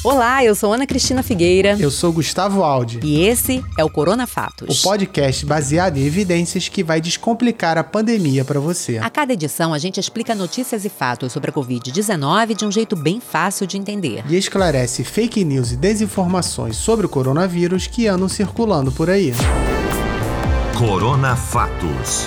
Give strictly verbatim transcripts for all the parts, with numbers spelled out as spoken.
Olá, eu sou Ana Cristina Figueira. Eu sou Gustavo Aldi. E esse é o Corona Fatos. O podcast baseado em evidências que vai descomplicar a pandemia para você. A cada edição, a gente explica notícias e fatos sobre a covid dezenove de um jeito bem fácil de entender. E esclarece fake news e desinformações sobre o coronavírus que andam circulando por aí. Corona Fatos.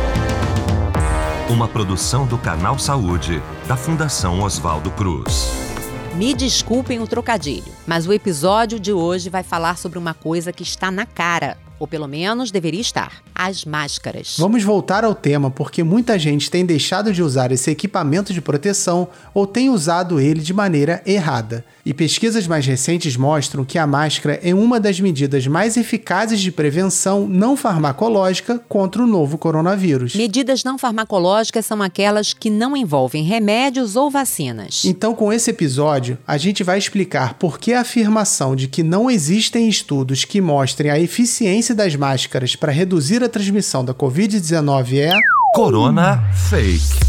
Uma produção do Canal Saúde, da Fundação Oswaldo Cruz. Me desculpem o trocadilho, mas o episódio de hoje vai falar sobre uma coisa que está na cara, ou pelo menos deveria estar: as máscaras. Vamos voltar ao tema porque muita gente tem deixado de usar esse equipamento de proteção ou tem usado ele de maneira errada. E pesquisas mais recentes mostram que a máscara é uma das medidas mais eficazes de prevenção não farmacológica contra o novo coronavírus. Medidas não farmacológicas são aquelas que não envolvem remédios ou vacinas. Então, com esse episódio, a gente vai explicar por que a afirmação de que não existem estudos que mostrem a eficiência das máscaras para reduzir a transmissão da covid dezenove é... Corona Fake.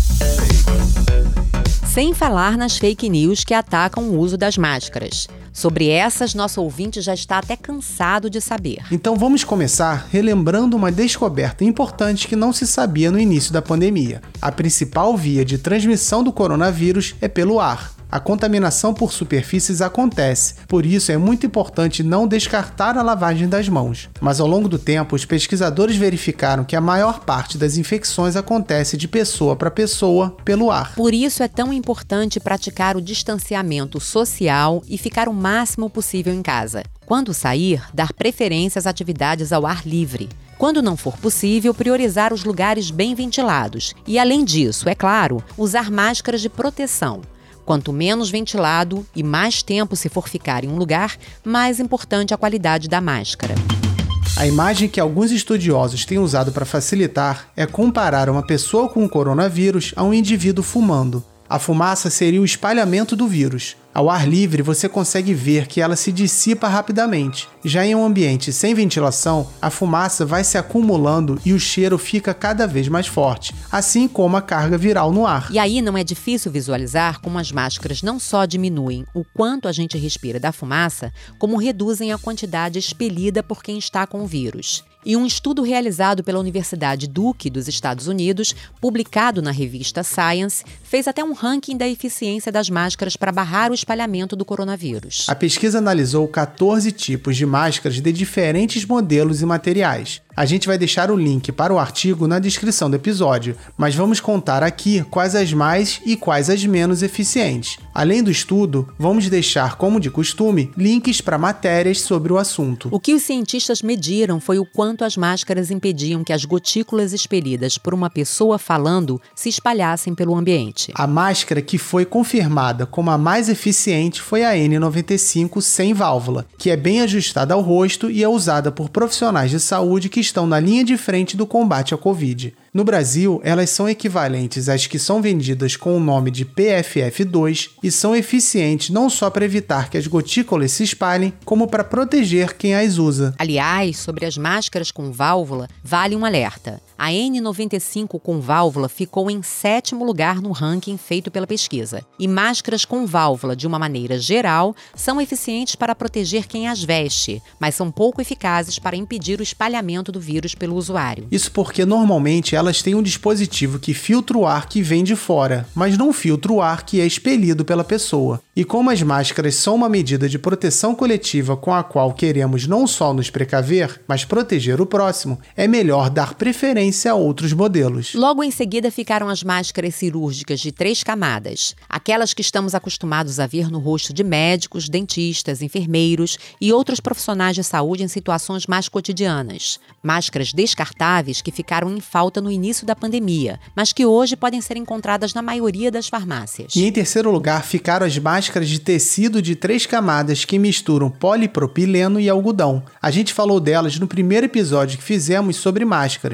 Sem falar nas fake news que atacam o uso das máscaras. Sobre essas, nosso ouvinte já está até cansado de saber. Então vamos começar relembrando uma descoberta importante que não se sabia no início da pandemia. A principal via de transmissão do coronavírus é pelo ar. A contaminação por superfícies acontece, por isso é muito importante não descartar a lavagem das mãos. Mas ao longo do tempo, os pesquisadores verificaram que a maior parte das infecções acontece de pessoa para pessoa pelo ar. Por isso é tão importante praticar o distanciamento social e ficar o máximo possível em casa. Quando sair, dar preferência às atividades ao ar livre. Quando não for possível, priorizar os lugares bem ventilados. E além disso, é claro, usar máscaras de proteção. Quanto menos ventilado e mais tempo se for ficar em um lugar, mais importante a qualidade da máscara. A imagem que alguns estudiosos têm usado para facilitar é comparar uma pessoa com o coronavírus a um indivíduo fumando. A fumaça seria o espalhamento do vírus. Ao ar livre, você consegue ver que ela se dissipa rapidamente. Já em um ambiente sem ventilação, a fumaça vai se acumulando e o cheiro fica cada vez mais forte, assim como a carga viral no ar. E aí não é difícil visualizar como as máscaras não só diminuem o quanto a gente respira da fumaça, como reduzem a quantidade expelida por quem está com o vírus. E um estudo realizado pela Universidade Duke dos Estados Unidos, publicado na revista Science, fez até um ranking da eficiência das máscaras para barrar o espalhamento do coronavírus. A pesquisa analisou catorze tipos de máscaras de diferentes modelos e materiais. A gente vai deixar o link para o artigo na descrição do episódio, mas vamos contar aqui quais as mais e quais as menos eficientes. Além do estudo, vamos deixar, como de costume, links para matérias sobre o assunto. O que os cientistas mediram foi o quanto as máscaras impediam que as gotículas expelidas por uma pessoa falando se espalhassem pelo ambiente. A máscara que foi confirmada como a mais eficiente foi a N noventa e cinco sem válvula, que é bem ajustada ao rosto e é usada por profissionais de saúde que estão na linha de frente do combate à Covid. No Brasil, elas são equivalentes às que são vendidas com o nome de P F F dois e são eficientes não só para evitar que as gotículas se espalhem, como para proteger quem as usa. Aliás, sobre as máscaras com válvula, vale um alerta. A N noventa e cinco com válvula ficou em sétimo lugar no ranking feito pela pesquisa. E máscaras com válvula, de uma maneira geral, são eficientes para proteger quem as veste, mas são pouco eficazes para impedir o espalhamento do vírus pelo usuário. Isso porque, normalmente, elas têm um dispositivo que filtra o ar que vem de fora, mas não filtra o ar que é expelido pela pessoa. E como as máscaras são uma medida de proteção coletiva com a qual queremos não só nos precaver, mas proteger o próximo, é melhor dar preferência a outros modelos. Logo em seguida ficaram as máscaras cirúrgicas de três camadas, aquelas que estamos acostumados a ver no rosto de médicos, dentistas, enfermeiros e outros profissionais de saúde em situações mais cotidianas. Máscaras descartáveis que ficaram em falta no início da pandemia, mas que hoje podem ser encontradas na maioria das farmácias. E em terceiro lugar ficaram as máscaras de tecido de três camadas que misturam polipropileno e algodão. A gente falou delas no primeiro episódio que fizemos sobre máscaras.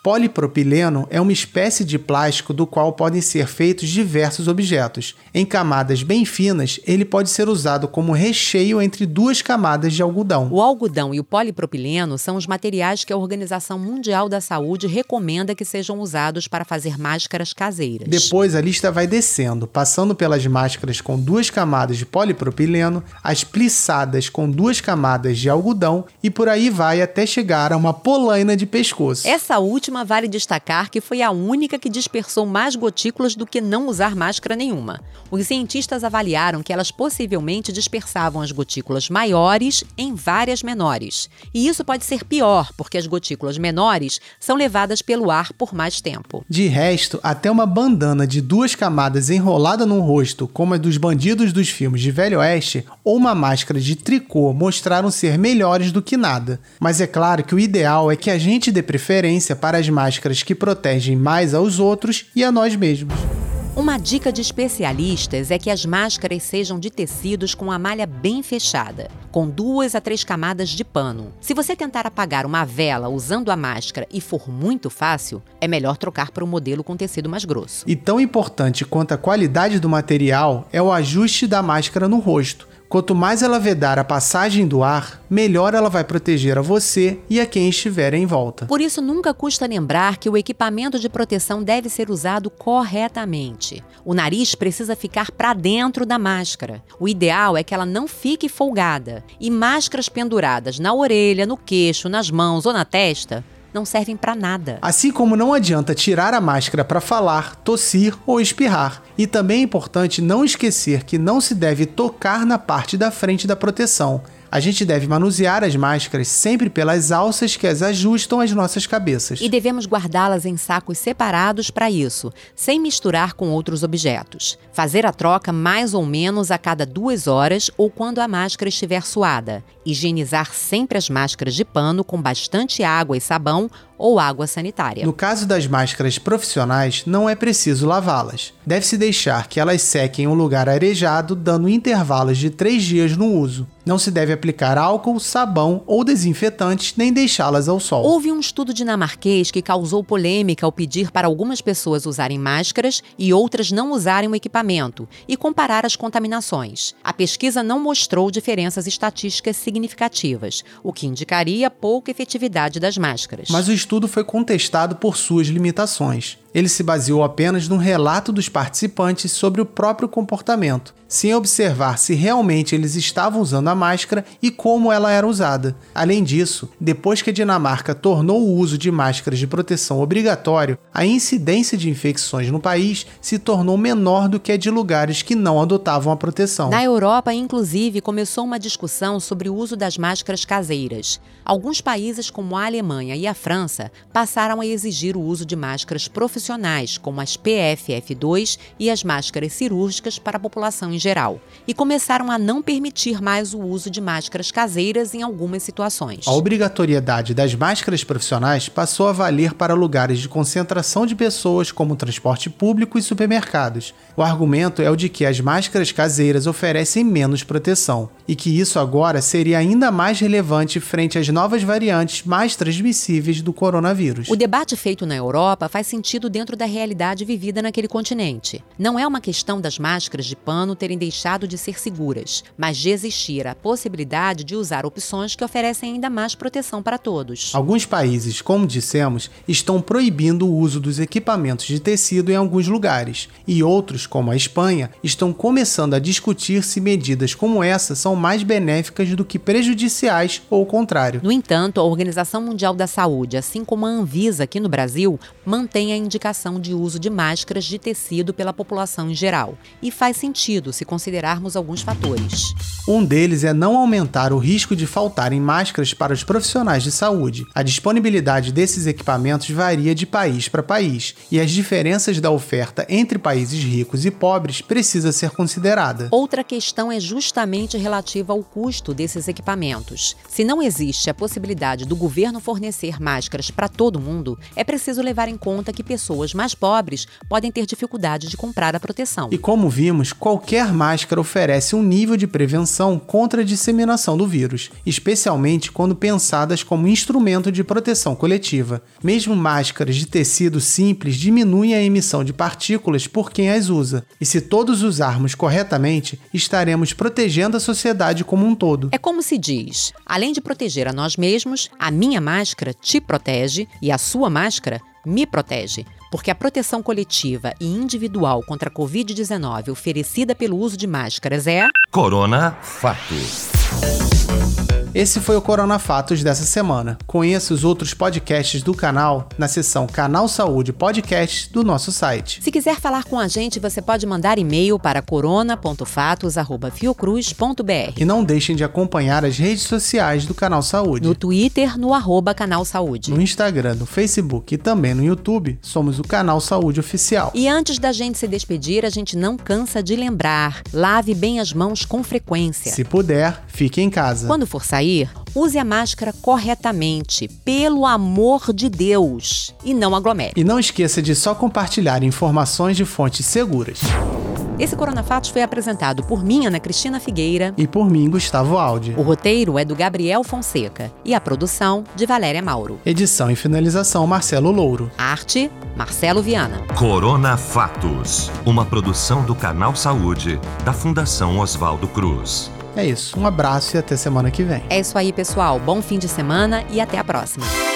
Polipropileno é uma espécie de plástico do qual podem ser feitos diversos objetos. Em camadas bem finas, ele pode ser usado como recheio entre duas camadas de algodão. O algodão e o polipropileno são os materiais que a Organização Mundial da Saúde recomenda que sejam usados para fazer máscaras caseiras. Depois a lista vai descendo, passando pelas máscaras com duas camadas de polipropileno, as plissadas com duas camadas de algodão e por aí vai até chegar a uma polaina de pescoço. Essa última vale destacar que foi a única que dispersou mais gotículas do que não usar máscara nenhuma. Os cientistas avaliaram que elas possivelmente dispersavam as gotículas maiores em várias menores. E isso pode ser pior, porque as gotículas menores são levadas pelo ar por mais tempo. De resto, até uma bandana de duas camadas enrolada no rosto, como a dos bandidos dos filmes de Velho Oeste, ou uma máscara de tricô mostraram ser melhores do que nada. Mas é claro que o ideal é que a gente dê preferência para as máscaras que protegem mais aos outros e a nós mesmos. Uma dica de especialistas é que as máscaras sejam de tecidos com a malha bem fechada, com duas a três camadas de pano. Se você tentar apagar uma vela usando a máscara e for muito fácil, é melhor trocar para um modelo com tecido mais grosso. E tão importante quanto a qualidade do material é o ajuste da máscara no rosto. Quanto mais ela vedar a passagem do ar, melhor ela vai proteger a você e a quem estiver em volta. Por isso, nunca custa lembrar que o equipamento de proteção deve ser usado corretamente. O nariz precisa ficar para dentro da máscara. O ideal é que ela não fique folgada. E máscaras penduradas na orelha, no queixo, nas mãos ou na testa não servem para nada. Assim como não adianta tirar a máscara para falar, tossir ou espirrar. E também é importante não esquecer que não se deve tocar na parte da frente da proteção. A gente deve manusear as máscaras sempre pelas alças que as ajustam às nossas cabeças. E devemos guardá-las em sacos separados para isso, sem misturar com outros objetos. Fazer a troca mais ou menos a cada duas horas ou quando a máscara estiver suada. Higienizar sempre as máscaras de pano com bastante água e sabão ou água sanitária. No caso das máscaras profissionais, não é preciso lavá-las. Deve-se deixar que elas sequem em um lugar arejado, dando intervalos de três dias no uso. Não se deve aplicar álcool, sabão ou desinfetantes, nem deixá-las ao sol. Houve um estudo dinamarquês que causou polêmica ao pedir para algumas pessoas usarem máscaras e outras não usarem o equipamento, e comparar as contaminações. A pesquisa não mostrou diferenças estatísticas significativas, o que indicaria pouca efetividade das máscaras. Mas o estudo foi contestado por suas limitações. Ele se baseou apenas no relato dos participantes sobre o próprio comportamento, sem observar se realmente eles estavam usando a máscara e como ela era usada. Além disso, depois que a Dinamarca tornou o uso de máscaras de proteção obrigatório, a incidência de infecções no país se tornou menor do que a de lugares que não adotavam a proteção. Na Europa, inclusive, começou uma discussão sobre o uso das máscaras caseiras. Alguns países, como a Alemanha e a França, passaram a exigir o uso de máscaras profissionais, como as P F F dois e as máscaras cirúrgicas para a população em geral, e começaram a não permitir mais o uso de máscaras caseiras em algumas situações. A obrigatoriedade das máscaras profissionais passou a valer para lugares de concentração de pessoas, como transporte público e supermercados. O argumento é o de que as máscaras caseiras oferecem menos proteção, e que isso agora seria ainda mais relevante frente às novas variantes mais transmissíveis do coronavírus. O debate feito na Europa faz sentido dentro da realidade vivida naquele continente. Não é uma questão das máscaras de pano terem deixado de ser seguras, mas de existir a possibilidade de usar opções que oferecem ainda mais proteção para todos. Alguns países, como dissemos, estão proibindo o uso dos equipamentos de tecido em alguns lugares, e outros, como a Espanha, estão começando a discutir se medidas como essa são mais benéficas do que prejudiciais ou o contrário. No entanto, a Organização Mundial da Saúde, assim como a Anvisa aqui no Brasil, mantém a indicação de uso de máscaras de tecido pela população em geral. E faz sentido se considerarmos alguns fatores. Um deles é não aumentar o risco de faltarem máscaras para os profissionais de saúde. A disponibilidade desses equipamentos varia de país para país, e as diferenças da oferta entre países ricos e pobres precisa ser considerada. Outra questão é justamente relativa ao custo desses equipamentos. Se não existe a possibilidade do governo fornecer máscaras para todo mundo, é preciso levar em conta que pessoas pessoas mais pobres podem ter dificuldade de comprar a proteção. E como vimos, qualquer máscara oferece um nível de prevenção contra a disseminação do vírus, especialmente quando pensadas como instrumento de proteção coletiva. Mesmo máscaras de tecido simples diminuem a emissão de partículas por quem as usa. E se todos usarmos corretamente, estaremos protegendo a sociedade como um todo. É como se diz, além de proteger a nós mesmos, a minha máscara te protege e a sua máscara me protege. Porque a proteção coletiva e individual contra a covid dezenove oferecida pelo uso de máscaras é... Corona Fatos. Esse foi o Corona Fatos dessa semana. Conheça os outros podcasts do canal na seção Canal Saúde Podcasts do nosso site. Se quiser falar com a gente, você pode mandar e-mail para corona ponto fatos arroba fiocruz ponto br. E não deixem de acompanhar as redes sociais do Canal Saúde. No Twitter, no arroba Canal Saúde. No Instagram, no Facebook e também no YouTube, somos o Canal Saúde Oficial. E antes da gente se despedir, a gente não cansa de lembrar, lave bem as mãos com frequência. Se puder, fique em casa. Quando for sair, use a máscara corretamente, pelo amor de Deus, e não aglomere. E não esqueça de só compartilhar informações de fontes seguras. Esse Corona Fatos foi apresentado por mim, Ana Cristina Figueira. E por mim, Gustavo Aldi. O roteiro é do Gabriel Fonseca e a produção de Valéria Mauro. Edição e finalização, Marcelo Louro. Arte, Marcelo Viana. Corona Fatos, uma produção do Canal Saúde, da Fundação Oswaldo Cruz. É isso, um abraço e até semana que vem. É isso aí, pessoal. Bom fim de semana e até a próxima.